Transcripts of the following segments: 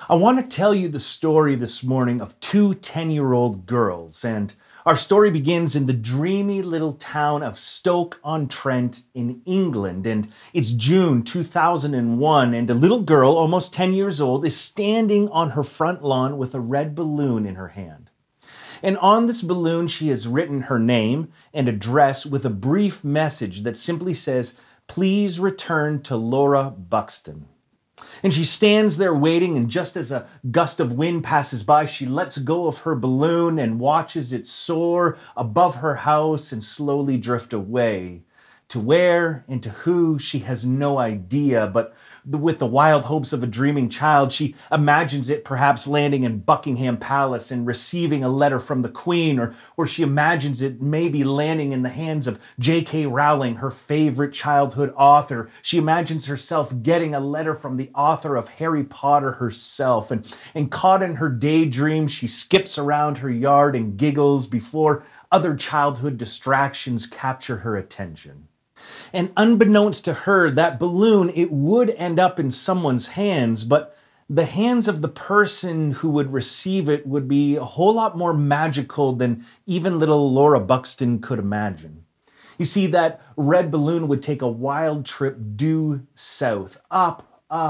I want to tell you the story this morning of two 10-year-old girls, and our story begins in the dreamy little town of Stoke-on-Trent in England, and it's June 2001, and a little girl, almost 10 years old, is standing on her front lawn with a red balloon in her hand. And on this balloon, she has written her name and address with a brief message that simply says, "Please return to Laura Buxton." And she stands there waiting, and just as a gust of wind passes by, she lets go of her balloon and watches it soar above her house and slowly drift away. To where and to who, she has no idea, but with the wild hopes of a dreaming child, she imagines it perhaps landing in Buckingham Palace and receiving a letter from the Queen, or she imagines it maybe landing in the hands of J.K. Rowling, her favorite childhood author. She imagines herself getting a letter from the author of Harry Potter herself, and caught in her daydream, she skips around her yard and giggles before other childhood distractions capture her attention. And unbeknownst to her, that balloon, it would end up in someone's hands, but the hands of the person who would receive it would be a whole lot more magical than even little Laura Buxton could imagine. You see, that red balloon would take a wild trip due south, up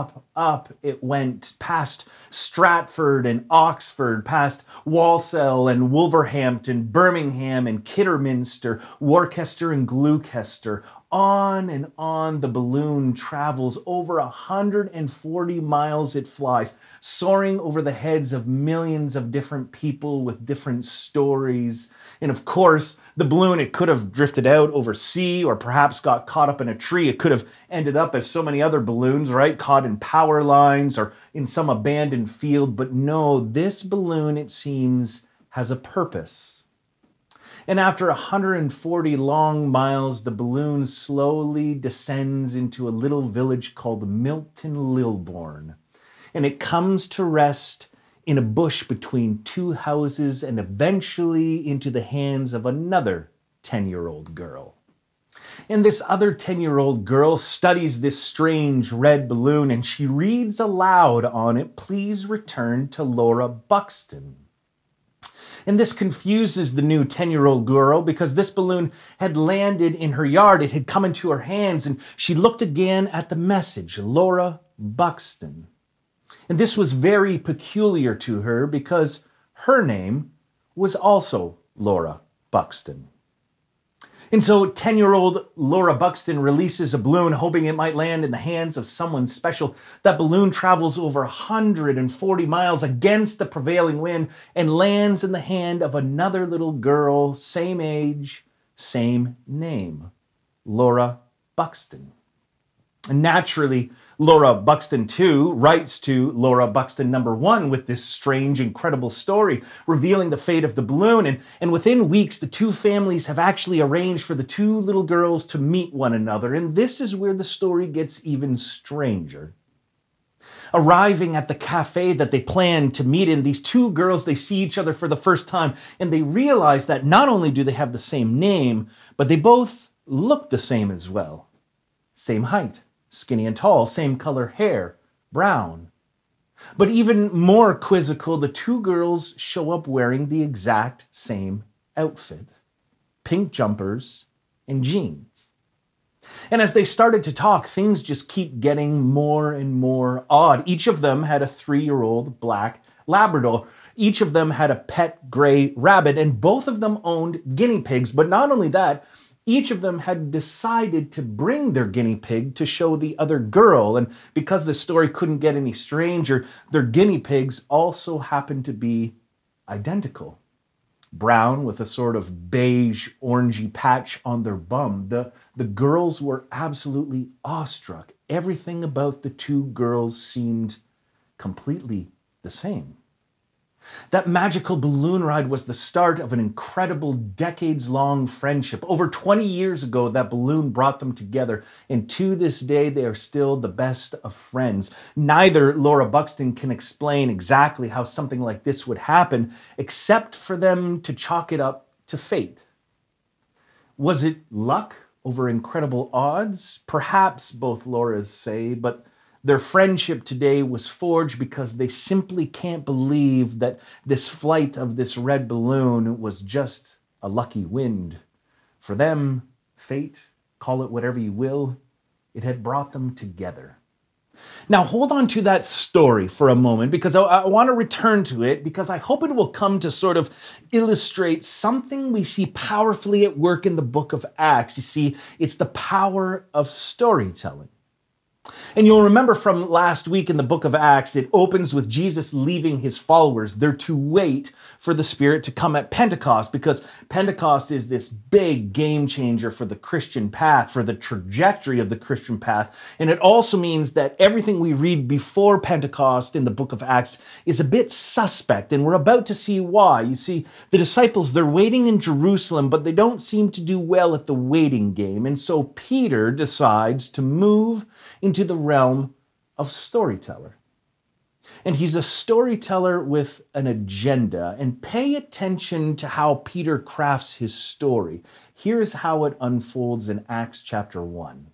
it went, past Stratford and Oxford, past Walsall and Wolverhampton, Birmingham and Kidderminster, Worcester and Gloucester. On and on the balloon travels. Over 140 miles it flies, soaring over the heads of millions of different people with different stories. And of course, the balloon, it could have drifted out over sea or perhaps got caught up in a tree. It could have ended up as so many other balloons, right? Caught in power lines or in some abandoned field. But no, this balloon, it seems, has a purpose. And after 140 long miles, the balloon slowly descends into a little village called Milton Lilbourne. And it comes to rest in a bush between two houses and eventually into the hands of another 10-year-old girl. And this other 10-year-old girl studies this strange red balloon, and she reads aloud on it, "Please return to Laura Buxton." And this confuses the new 10-year-old girl because this balloon had landed in her yard. It had come into her hands, and she looked again at the message, Laura Buxton. And this was very peculiar to her because her name was also Laura Buxton. And so 10-year-old Laura Buxton releases a balloon, hoping it might land in the hands of someone special. That balloon travels over 140 miles against the prevailing wind and lands in the hand of another little girl, same age, same name, Laura Buxton. And naturally, Laura Buxton, too, writes to Laura Buxton #1 with this strange, incredible story, revealing the fate of the balloon. And within weeks, the two families have actually arranged for the two little girls to meet one another. And this is where the story gets even stranger. Arriving at the cafe that they planned to meet in, these two girls, they see each other for the first time, and they realize that not only do they have the same name, but they both look the same as well. Same height. Skinny and tall, same color hair, brown. But even more quizzical, the two girls show up wearing the exact same outfit. Pink jumpers and jeans. And as they started to talk, things just keep getting more and more odd. Each of them had a 3-year-old black Labrador. Each of them had a pet gray rabbit, and both of them owned guinea pigs. But not only that, each of them had decided to bring their guinea pig to show the other girl. And because the story couldn't get any stranger, their guinea pigs also happened to be identical. Brown with a sort of beige, orangey patch on their bum. The girls were absolutely awestruck. Everything about the two girls seemed completely the same. That magical balloon ride was the start of an incredible decades-long friendship. Over 20 years ago, that balloon brought them together, and to this day, they are still the best of friends. Neither Laura Buxton can explain exactly how something like this would happen, except for them to chalk it up to fate. Was it luck over incredible odds? Perhaps, both Lauras say, but Their friendship today was forged because they simply can't believe that this flight of this red balloon was just a lucky wind. For them, fate, call it whatever you will, it had brought them together. Now, hold on to that story for a moment because I want to return to it because I hope it will come to sort of illustrate something we see powerfully at work in the book of Acts. You see, it's the power of storytelling. And you'll remember from last week in the book of Acts, it opens with Jesus leaving his followers. They're to wait for the Spirit to come at Pentecost because Pentecost is this big game changer for the Christian path, for the trajectory of the Christian path. And it also means that everything we read before Pentecost in the book of Acts is a bit suspect. And we're about to see why. You see, the disciples, they're waiting in Jerusalem, but they don't seem to do well at the waiting game. And so Peter decides to move into the realm of storyteller. And he's a storyteller with an agenda. And pay attention to how Peter crafts his story. Here's how it unfolds in Acts chapter 1.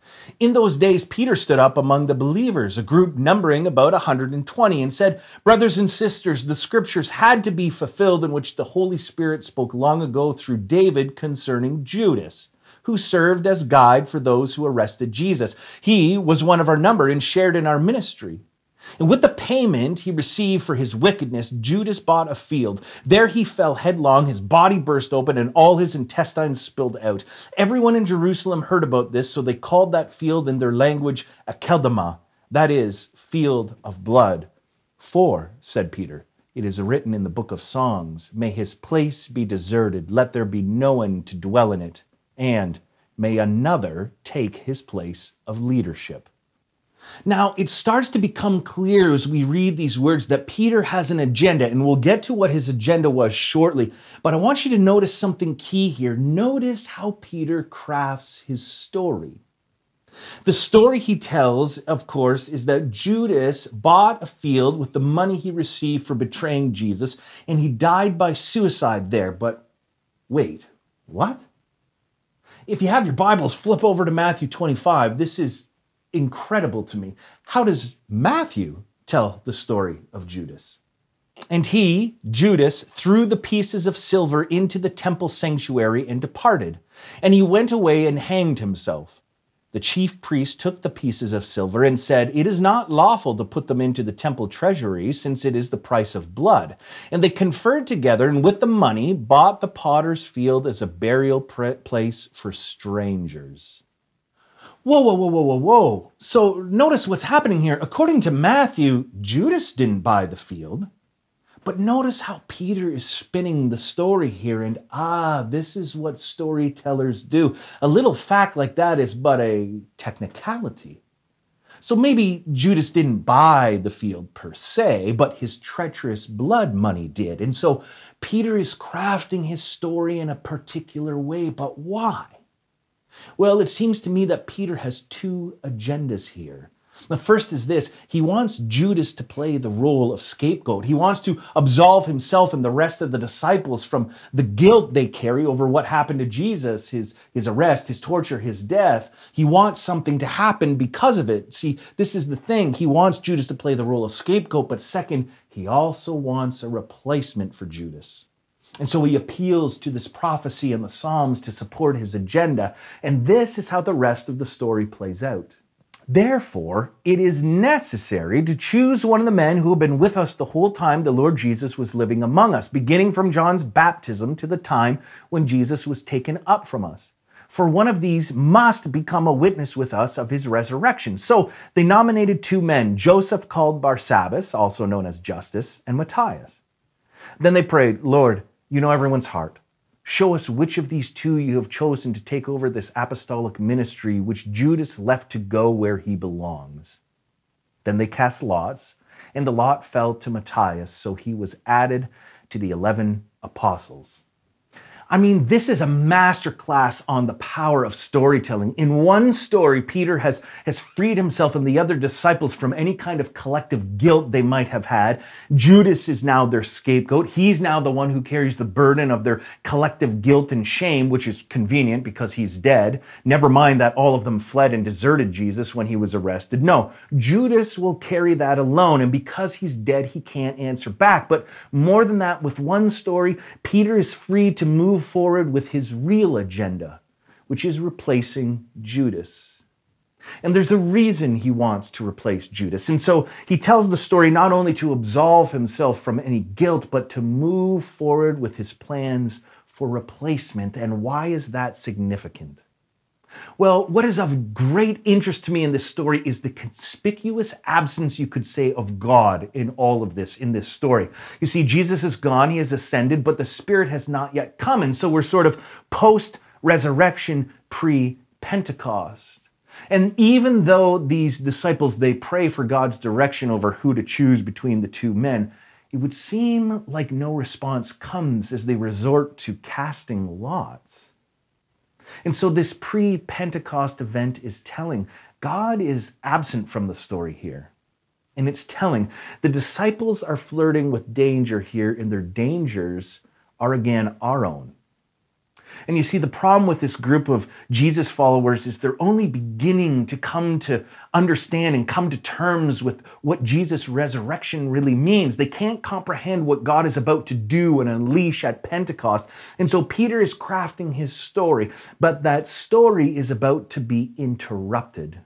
In those days, Peter stood up among the believers, a group numbering about 120, and said, "Brothers and sisters, the scriptures had to be fulfilled in which the Holy Spirit spoke long ago through David concerning Judas, who served as guide for those who arrested Jesus. He was one of our number and shared in our ministry. And with the payment he received for his wickedness, Judas bought a field. There he fell headlong, his body burst open, and all his intestines spilled out. Everyone in Jerusalem heard about this, so they called that field in their language Akeldama, that is, field of blood. For, said Peter, it is written in the book of Songs, may his place be deserted, let there be no one to dwell in it, and may another take his place of leadership." Now, it starts to become clear as we read these words that Peter has an agenda, and we'll get to what his agenda was shortly. But I want you to notice something key here. Notice how Peter crafts his story. The story he tells, of course, is that Judas bought a field with the money he received for betraying Jesus, and he died by suicide there. But wait, what? If you have your Bibles, flip over to Matthew 25. This is incredible to me. How does Matthew tell the story of Judas? And he, Judas, threw the pieces of silver into the temple sanctuary and departed. And he went away and hanged himself. The chief priest took the pieces of silver and said, "It is not lawful to put them into the temple treasury, since it is the price of blood." And they conferred together, and with the money bought the potter's field as a burial place for strangers. Whoa. So notice what's happening here. According to Matthew, Judas didn't buy the field. But notice how Peter is spinning the story here, and this is what storytellers do. A little fact like that is but a technicality. So maybe Judas didn't buy the field per se, but his treacherous blood money did. And so Peter is crafting his story in a particular way, but why? Well, it seems to me that Peter has two agendas here. The first is this: he wants Judas to play the role of scapegoat. He wants to absolve himself and the rest of the disciples from the guilt they carry over what happened to Jesus, his arrest, his torture, his death. He wants something to happen because of it. See, this is the thing. He wants Judas to play the role of scapegoat, but second, he also wants a replacement for Judas. And so he appeals to this prophecy in the Psalms to support his agenda. And this is how the rest of the story plays out. Therefore, it is necessary to choose one of the men who have been with us the whole time the Lord Jesus was living among us, beginning from John's baptism to the time when Jesus was taken up from us. For one of these must become a witness with us of his resurrection. So they nominated two men, Joseph called Barsabbas, also known as Justus, and Matthias. Then they prayed, "Lord, you know everyone's heart. Show us which of these two you have chosen to take over this apostolic ministry, which Judas left to go where he belongs." Then they cast lots, and the lot fell to Matthias, so he was added to the 11 apostles. I mean, this is a masterclass on the power of storytelling. In one story, Peter has freed himself and the other disciples from any kind of collective guilt they might have had. Judas is now their scapegoat. He's now the one who carries the burden of their collective guilt and shame, which is convenient because he's dead. Never mind that all of them fled and deserted Jesus when he was arrested. No, Judas will carry that alone. And because he's dead, he can't answer back. But more than that, with one story, Peter is free to move forward with his real agenda, which is replacing Judas. And there's a reason he wants to replace Judas. And so he tells the story not only to absolve himself from any guilt, but to move forward with his plans for replacement. And why is that significant? Well, what is of great interest to me in this story is the conspicuous absence, you could say, of God in all of this, in this story. You see, Jesus is gone, he has ascended, but the Spirit has not yet come. And so we're sort of post-resurrection, pre-Pentecost. And even though these disciples, they pray for God's direction over who to choose between the two men, it would seem like no response comes as they resort to casting lots. And so this pre-Pentecost event is telling God is absent from the story here. And it's telling the disciples are flirting with danger here, and their dangers are again our own. And you see, the problem with this group of Jesus followers is they're only beginning to come to understand and come to terms with what Jesus' resurrection really means. They can't comprehend what God is about to do and unleash at Pentecost. And so Peter is crafting his story, but that story is about to be interrupted.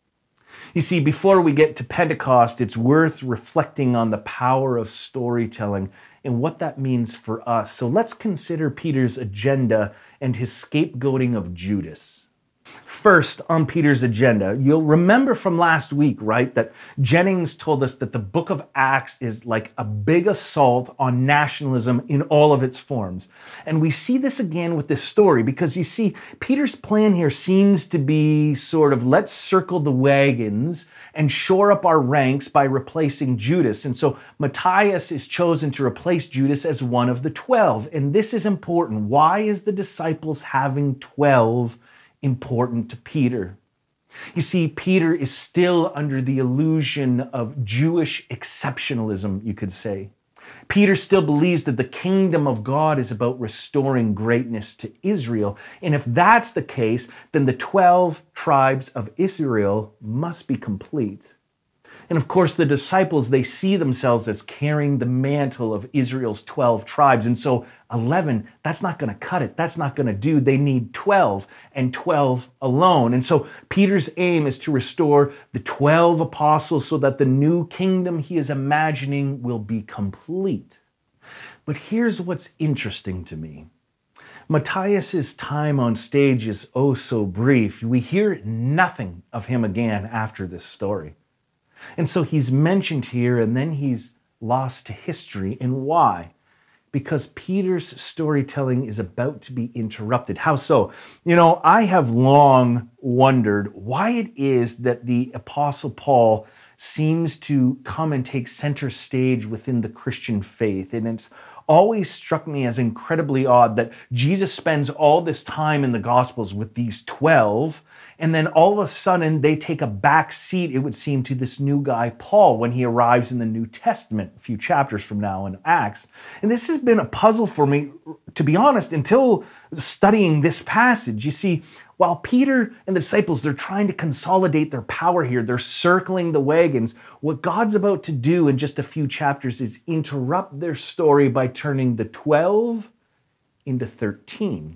You see, before we get to Pentecost, it's worth reflecting on the power of storytelling and what that means for us. So let's consider Peter's agenda and his scapegoating of Judas. First, on Peter's agenda, you'll remember from last week, right, that Jennings told us that the book of Acts is like a big assault on nationalism in all of its forms. And we see this again with this story because you see, Peter's plan here seems to be sort of, let's circle the wagons and shore up our ranks by replacing Judas. And so Matthias is chosen to replace Judas as one of the 12. And this is important. Why is the disciples having 12 important to Peter? You see, Peter is still under the illusion of Jewish exceptionalism, you could say. Peter still believes that the kingdom of God is about restoring greatness to Israel. And if that's the case, then the 12 tribes of Israel must be complete. And of course, the disciples, they see themselves as carrying the mantle of Israel's 12 tribes. And so 11, that's not going to cut it. That's not going to do. They need 12 and 12 alone. And so Peter's aim is to restore the 12 apostles so that the new kingdom he is imagining will be complete. But here's what's interesting to me. Matthias's time on stage is oh so brief. We hear nothing of him again after this story. And so he's mentioned here and then he's lost to history. And why? Because Peter's storytelling is about to be interrupted. How so? You know, I have long wondered why it is that the Apostle Paul seems to come and take center stage within the Christian faith. And it's always struck me as incredibly odd that Jesus spends all this time in the Gospels with these 12, and then all of a sudden they take a back seat, it would seem, to this new guy, Paul, when he arrives in the New Testament, a few chapters from now in Acts. And this has been a puzzle for me, to be honest, until studying this passage. You see, while Peter and the disciples, they're trying to consolidate their power here, they're circling the wagons, what God's about to do in just a few chapters is interrupt their story by turning the 12 into 13.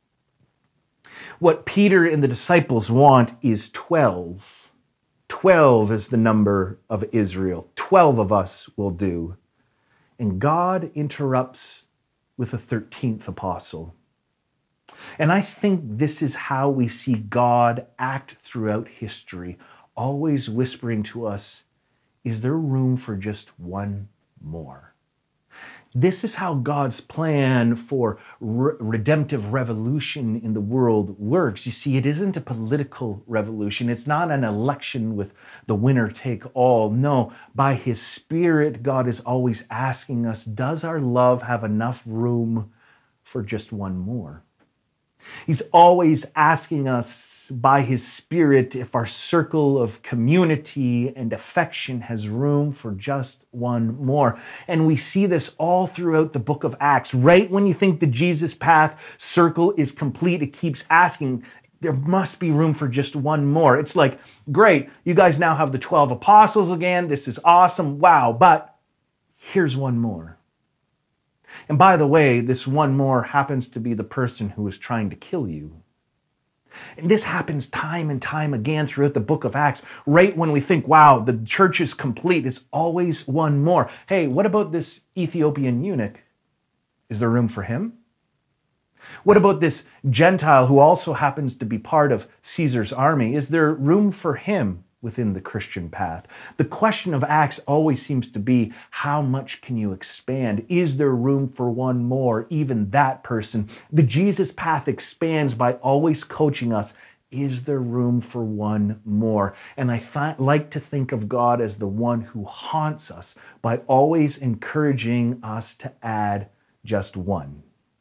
What Peter and the disciples want is 12. 12 is the number of Israel. 12 of us will do. And God interrupts with a 13th apostle. And I think this is how we see God act throughout history, always whispering to us, is there room for just one more? This is how God's plan for redemptive revolution in the world works. You see, it isn't a political revolution. It's not an election with the winner take all. No, by His Spirit, God is always asking us, does our love have enough room for just one more. He's always asking us by his Spirit if our circle of community and affection has room for just one more. And we see this all throughout the book of Acts. Right when you think the Jesus path circle is complete, it keeps asking, there must be room for just one more. It's like, great, you guys now have the 12 apostles again. This is awesome. Wow. But here's one more. And by the way, this one more happens to be the person who is trying to kill you. And this happens time and time again throughout the book of Acts. Right when we think, wow, the church is complete, it's always one more. Hey, what about this Ethiopian eunuch? Is there room for him? What about this Gentile who also happens to be part of Caesar's army? Is there room for him within the Christian path? The question of Acts always seems to be, how much can you expand? Is there room for one more, even that person? The Jesus path expands by always coaching us. Is there room for one more? And I like to think of God as the one who haunts us by always encouraging us to add just one.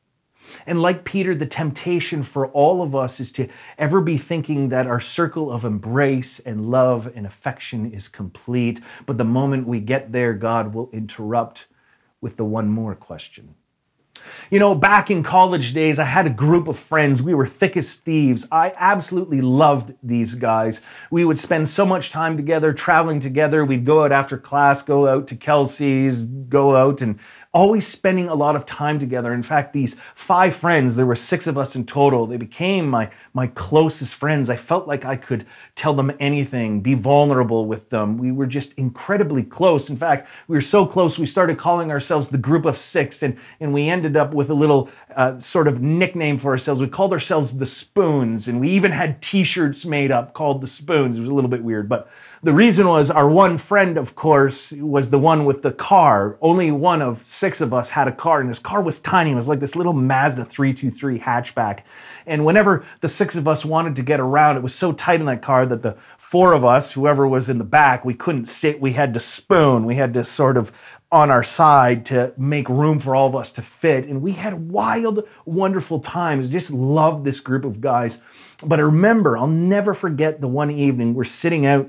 And like Peter, the temptation for all of us is to ever be thinking that our circle of embrace and love and affection is complete. But the moment we get there, God will interrupt with the one more question. You know, back in college days, I had a group of friends. We were thick as thieves. I absolutely loved these guys. We would spend so much time together, traveling together. We'd go out after class, go out to Kelsey's, go out and always spending a lot of time together. In fact, these 5 friends, there were 6 of us in total, they became my closest friends. I felt like I could tell them anything, be vulnerable with them. We were just incredibly close. In fact, we were so close, we started calling ourselves the Group of 6, and we ended up with a little sort of nickname for ourselves. We called ourselves the Spoons, and we even had t-shirts made up called the Spoons. It was a little bit weird, but the reason was our one friend, of course, was the one with the car. Only one of 6 of us had a car, and this car was tiny. It was like this little Mazda 323 hatchback. And whenever the 6 of us wanted to get around, it was so tight in that car that the 4 of us, whoever was in the back, we couldn't sit. We had to spoon. We had to sort of on our side to make room for all of us to fit. And we had wild, wonderful times. Just loved this group of guys. But I remember, I'll never forget the one evening we're sitting out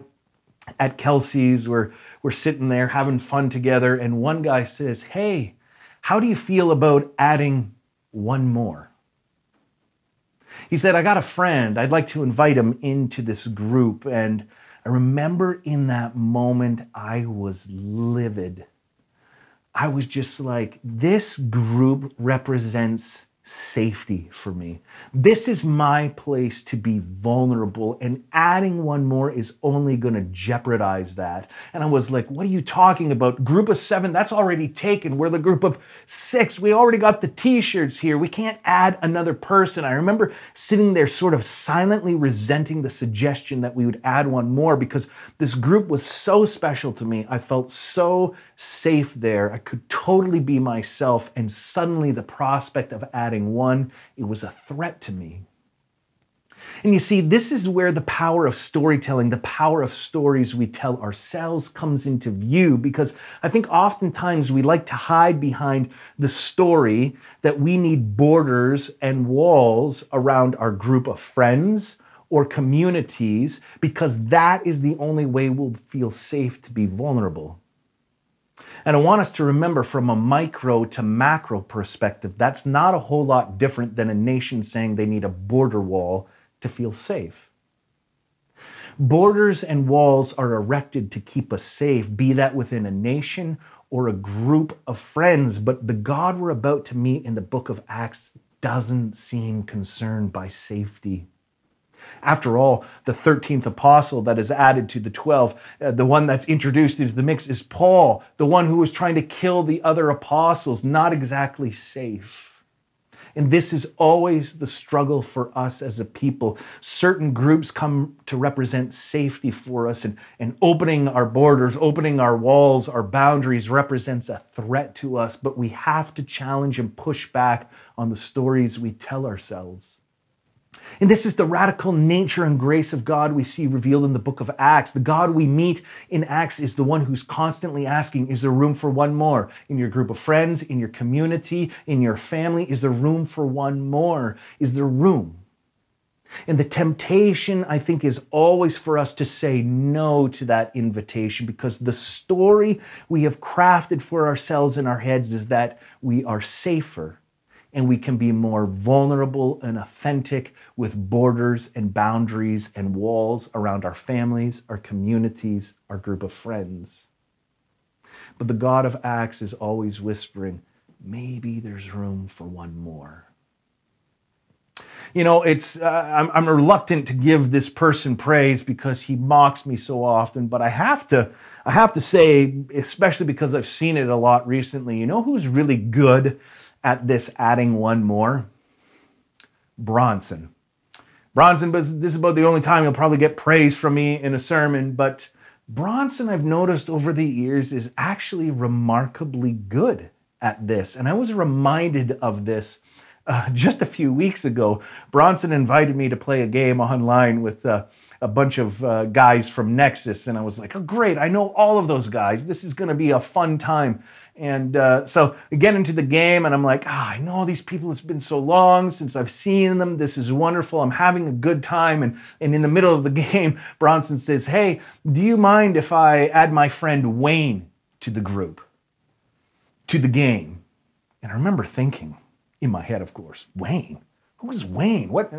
at Kelsey's, we're sitting there having fun together, and one guy says, "Hey, how do you feel about adding one more?" He said, "I got a friend. I'd like to invite him into this group." And I remember in that moment, I was livid. I was just like, this group represents safety for me. This is my place to be vulnerable, and adding one more is only going to jeopardize that. And I was like, what are you talking about? Group of 7, that's already taken. We're the group of 6. We already got the t-shirts here. We can't add another person. I remember sitting there sort of silently resenting the suggestion that we would add one more, because this group was so special to me. I felt so safe there. I could totally be myself, and suddenly the prospect of adding one, it was a threat to me. And you see, this is where the power of storytelling, the power of stories we tell ourselves comes into view, because I think oftentimes we like to hide behind the story that we need borders and walls around our group of friends or communities, because that is the only way we'll feel safe to be vulnerable. And I want us to remember, from a micro to macro perspective, that's not a whole lot different than a nation saying they need a border wall to feel safe. Borders and walls are erected to keep us safe, be that within a nation or a group of friends. But the God we're about to meet in the book of Acts doesn't seem concerned by safety. After all, the 13th apostle that is added to the 12, the one that's introduced into the mix, is Paul, the one who was trying to kill the other apostles, not exactly safe. And this is always the struggle for us as a people. Certain groups come to represent safety for us, and opening our borders, opening our walls, our boundaries represents a threat to us, but we have to challenge and push back on the stories we tell ourselves. And this is the radical nature and grace of God we see revealed in the book of Acts. The God we meet in Acts is the one who's constantly asking, is there room for one more? In your group of friends, in your community, in your family, is there room for one more? Is there room? And the temptation, I think, is always for us to say no to that invitation, because the story we have crafted for ourselves in our heads is that we are safer and we can be more vulnerable and authentic with borders and boundaries and walls around our families, our communities, our group of friends. But the God of Acts is always whispering, maybe there's room for one more. You know, I'm reluctant to give this person praise because he mocks me so often, but I have to say, especially because I've seen it a lot recently, you know who's really good at this adding one more? Bronson. Bronson, but this is about the only time he'll probably get praise from me in a sermon, but Bronson, I've noticed over the years, is actually remarkably good at this. And I was reminded of this just a few weeks ago. Bronson invited me to play a game online with a bunch of guys from Nexus. And I was like, oh, great, I know all of those guys. This is going to be a fun time. And so I get into the game and I'm like, I know these people. It's been so long since I've seen them. This is wonderful. I'm having a good time. And in the middle of the game, Bronson says, hey, do you mind if I add my friend Wayne to the group, to the game? And I remember thinking, in my head, of course, Wayne? Who's Wayne? What?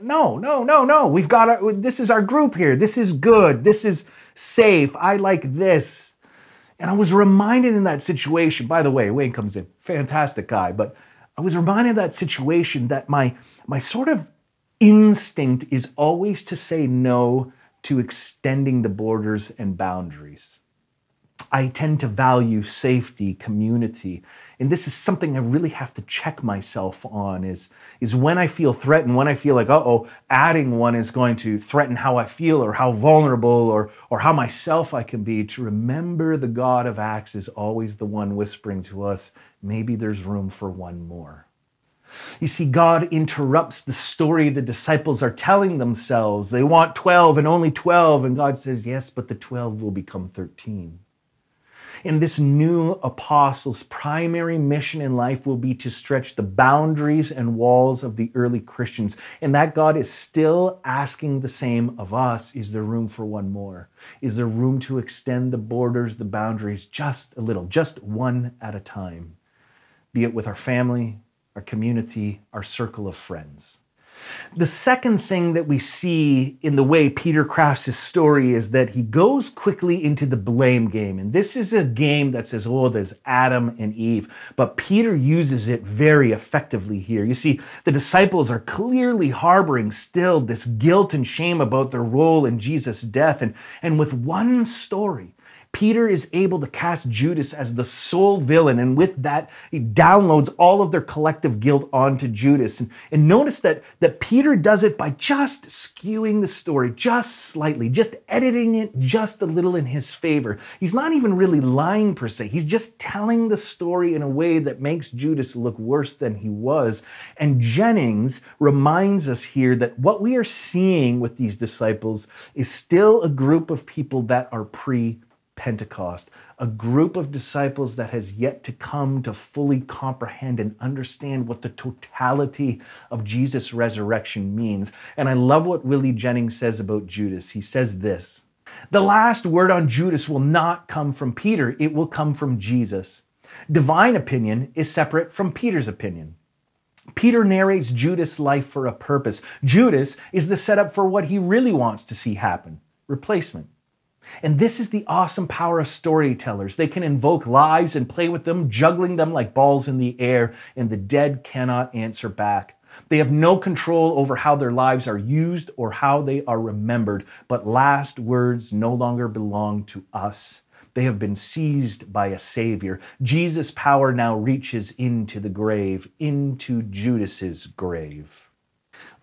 No. This is our group here. This is good. This is safe. I like this. And I was reminded in that situation, by the way, Wayne comes in, fantastic guy, but I was reminded of that situation that my sort of instinct is always to say no to extending the borders and boundaries. I tend to value safety, community. And this is something I really have to check myself on is when I feel threatened, when I feel like, adding one is going to threaten how I feel or how vulnerable or how myself I can be, to remember the God of Acts is always the one whispering to us, maybe there's room for one more. You see, God interrupts the story the disciples are telling themselves. They want 12 and only 12. And God says, yes, but the 12 will become 13. And this new apostle's primary mission in life will be to stretch the boundaries and walls of the early Christians. And that God is still asking the same of us. Is there room for one more? Is there room to extend the borders, the boundaries, just a little, just one at a time? Be it with our family, our community, our circle of friends. The second thing that we see in the way Peter crafts his story is that he goes quickly into the blame game. And this is a game that's as old as Adam and Eve, but Peter uses it very effectively here. You see, the disciples are clearly harboring still this guilt and shame about their role in Jesus' death. And with one story, Peter is able to cast Judas as the sole villain, and with that, he downloads all of their collective guilt onto Judas. And notice that Peter does it by just skewing the story just slightly, just editing it just a little in his favor. He's not even really lying per se. He's just telling the story in a way that makes Judas look worse than he was. And Jennings reminds us here that what we are seeing with these disciples is still a group of people that are pre-Pentecost, a group of disciples that has yet to come to fully comprehend and understand what the totality of Jesus' resurrection means. And I love what Willie Jennings says about Judas. He says this: the last word on Judas will not come from Peter, it will come from Jesus. Divine opinion is separate from Peter's opinion. Peter narrates Judas' life for a purpose. Judas is the setup for what he really wants to see happen: replacement. And this is the awesome power of storytellers. They can invoke lives and play with them, juggling them like balls in the air, and the dead cannot answer back. They have no control over how their lives are used or how they are remembered, but last words no longer belong to us. They have been seized by a savior. Jesus' power now reaches into the grave, into Judas's grave.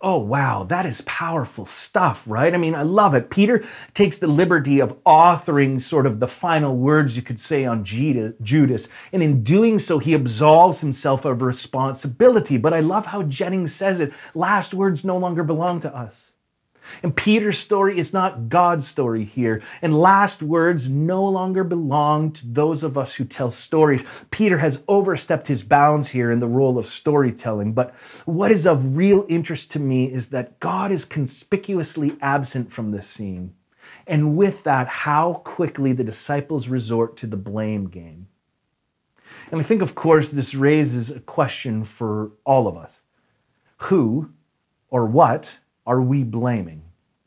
Oh, wow, that is powerful stuff, right? I mean, I love it. Peter takes the liberty of authoring sort of the final words you could say on Judas. And in doing so, he absolves himself of responsibility. But I love how Jennings says it. Last words no longer belong to us. And Peter's story is not God's story here. And last words no longer belong to those of us who tell stories. Peter has overstepped his bounds here in the role of storytelling. But what is of real interest to me is that God is conspicuously absent from this scene. And with that, how quickly the disciples resort to the blame game. And I think, of course, this raises a question for all of us. Who or what are we blaming?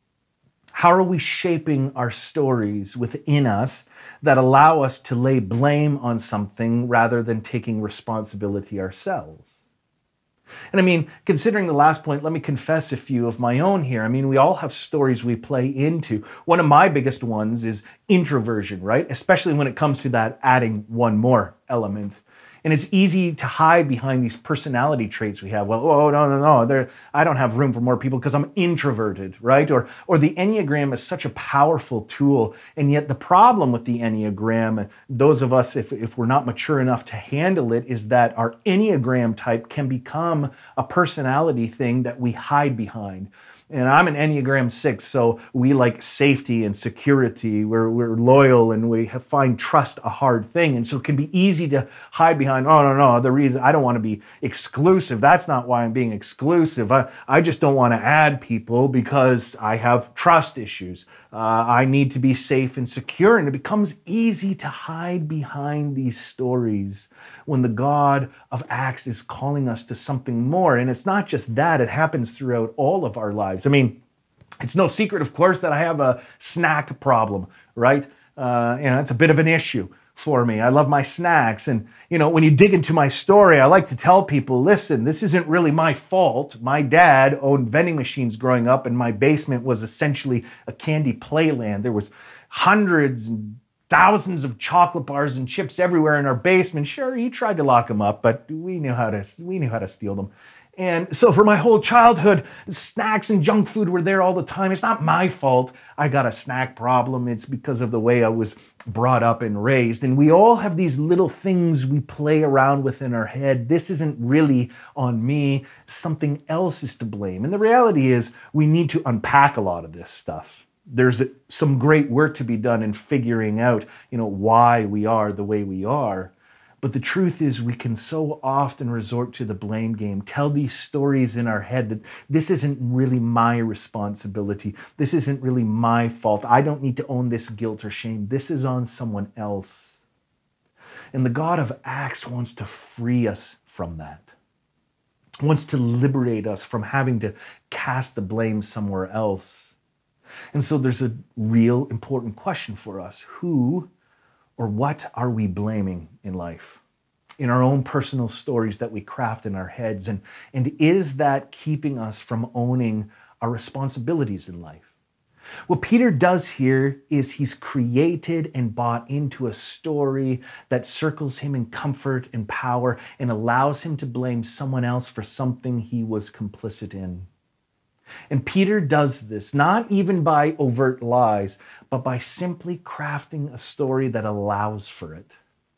How are we shaping our stories within us that allow us to lay blame on something rather than taking responsibility ourselves? And I mean, considering the last point, let me confess a few of my own here. I mean, we all have stories we play into. One of my biggest ones is introversion, right? Especially when it comes to that adding one more element. And it's easy to hide behind these personality traits we have. Well, oh, no. I don't have room for more people because I'm introverted, right? Or the Enneagram is such a powerful tool. And yet the problem with the Enneagram, those of us, if we're not mature enough to handle it, is that our Enneagram type can become a personality thing that we hide behind. And I'm an Enneagram 6, so we like safety and security. We're loyal and we find trust a hard thing. And so it can be easy to hide behind, oh, no, the reason I don't want to be exclusive. That's not why I'm being exclusive. I just don't want to add people because I have trust issues. I need to be safe and secure. And it becomes easy to hide behind these stories when the God of Acts is calling us to something more. And it's not just that, it happens throughout all of our lives. I mean, it's no secret, of course, that I have a snack problem, right? It's a bit of an issue for me. I love my snacks. And, when you dig into my story, I like to tell people, listen, this isn't really my fault. My dad owned vending machines growing up, and my basement was essentially a candy playland. There was hundreds and thousands of chocolate bars and chips everywhere in our basement. Sure, he tried to lock them up, but we knew how to steal them. And so for my whole childhood, snacks and junk food were there all the time. It's not my fault I got a snack problem. It's because of the way I was brought up and raised. And we all have these little things we play around with in our head. This isn't really on me. Something else is to blame. And the reality is we need to unpack a lot of this stuff. There's some great work to be done in figuring out, why we are the way we are. But the truth is we can so often resort to the blame game, tell these stories in our head that this isn't really my responsibility. This isn't really my fault. I don't need to own this guilt or shame. This is on someone else. And the God of Acts wants to free us from that. Wants to liberate us from having to cast the blame somewhere else. And so there's a real important question for us. Who or what are we blaming in life, in our own personal stories that we craft in our heads? And is that keeping us from owning our responsibilities in life? What Peter does here is he's created and bought into a story that circles him in comfort and power and allows him to blame someone else for something he was complicit in. And Peter does this not even by overt lies, but by simply crafting a story that allows for it.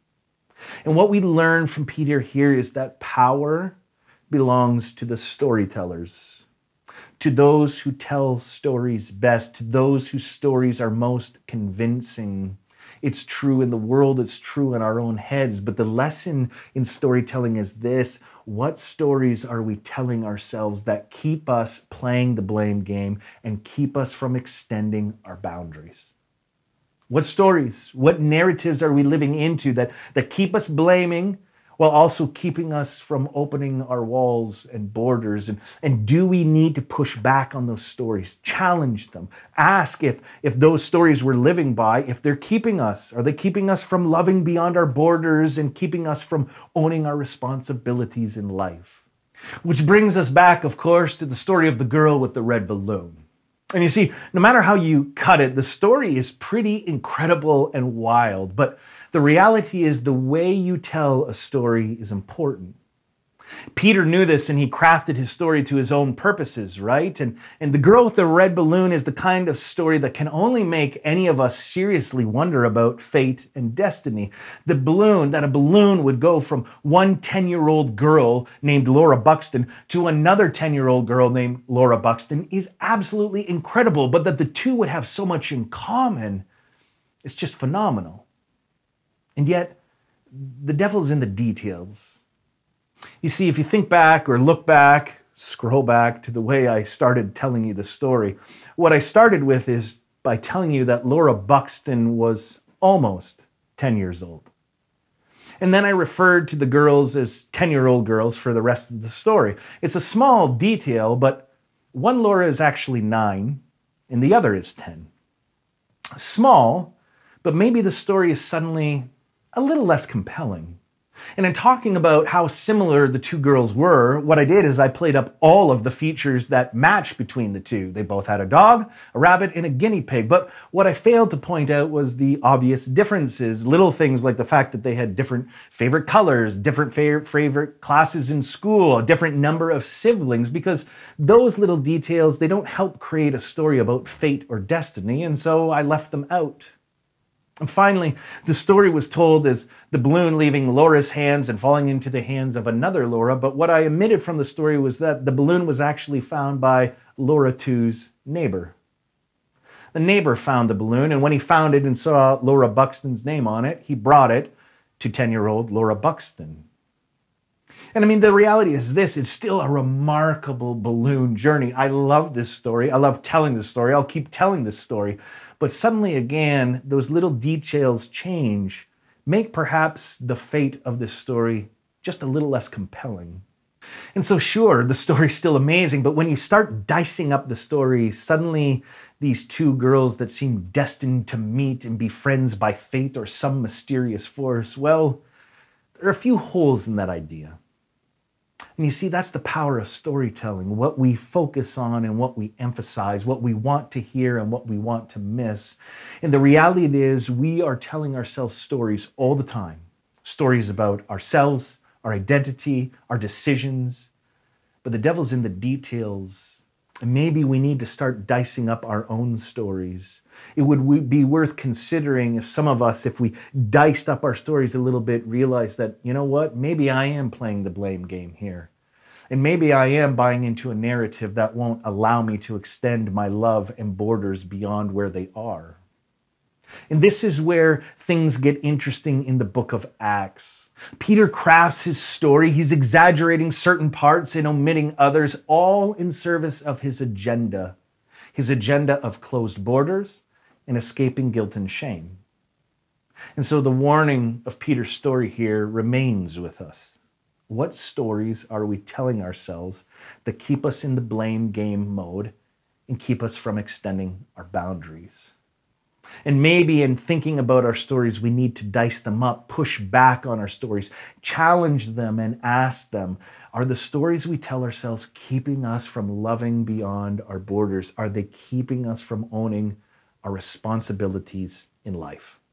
And what we learn from Peter here is that power belongs to the storytellers, to those who tell stories best, to those whose stories are most convincing. It's true in the world, it's true in our own heads, but the lesson in storytelling is this: what stories are we telling ourselves that keep us playing the blame game and keep us from extending our boundaries? What stories, what narratives are we living into that keep us blaming while also keeping us from opening our walls and borders? And do we need to push back on those stories, challenge them, ask if those stories we're living by, if they're keeping us, are they keeping us from loving beyond our borders and keeping us from owning our responsibilities in life? Which brings us back, of course, to the story of the girl with the red balloon. And you see, no matter how you cut it, the story is pretty incredible and wild, but the reality is the way you tell a story is important. Peter knew this and he crafted his story to his own purposes, right? And the girl with the red balloon is the kind of story that can only make any of us seriously wonder about fate and destiny. The balloon, that a balloon would go from one 10-year-old girl named Laura Buxton to another 10-year-old girl named Laura Buxton is absolutely incredible, but that the two would have so much in common is just phenomenal. And yet, the devil's in the details. You see, if you think back or look back, scroll back to the way I started telling you the story, what I started with is by telling you that Laura Buxton was almost 10 years old. And then I referred to the girls as 10-year-old girls for the rest of the story. It's a small detail, but one Laura is actually 9 and the other is 10. Small, but maybe the story is suddenly a little less compelling. And in talking about how similar the two girls were, what I did is I played up all of the features that match between the two. They both had a dog, a rabbit, and a guinea pig. But what I failed to point out was the obvious differences, little things like the fact that they had different favorite colors, different favorite classes in school, a different number of siblings, because those little details, they don't help create a story about fate or destiny, and so I left them out. And finally, the story was told as the balloon leaving Laura's hands and falling into the hands of another Laura, but what I omitted from the story was that the balloon was actually found by Laura 2's neighbor. The neighbor found the balloon, and when he found it and saw Laura Buxton's name on it, he brought it to 10-year-old Laura Buxton. And I mean, the reality is this, it's still a remarkable balloon journey. I love this story. I love telling this story. I'll keep telling this story. But suddenly again, those little details change, make perhaps the fate of this story just a little less compelling. And so sure, the story's still amazing, but when you start dicing up the story, suddenly these two girls that seem destined to meet and be friends by fate or some mysterious force, well, there are a few holes in that idea. And you see, that's the power of storytelling, what we focus on and what we emphasize, what we want to hear and what we want to miss. And the reality is we are telling ourselves stories all the time, stories about ourselves, our identity, our decisions. But the devil's in the details. And maybe we need to start dicing up our own stories. It would be worth considering if some of us, if we diced up our stories a little bit, realized that, you know what, maybe I am playing the blame game here. And maybe I am buying into a narrative that won't allow me to extend my love and borders beyond where they are. And this is where things get interesting in the book of Acts. Peter crafts his story. He's exaggerating certain parts and omitting others, all in service of his agenda of closed borders and escaping guilt and shame. And so the warning of Peter's story here remains with us. What stories are we telling ourselves that keep us in the blame game mode and keep us from extending our boundaries? And maybe in thinking about our stories, we need to dice them up, push back on our stories, challenge them and ask them, are the stories we tell ourselves keeping us from loving beyond our borders? Are they keeping us from owning our responsibilities in life?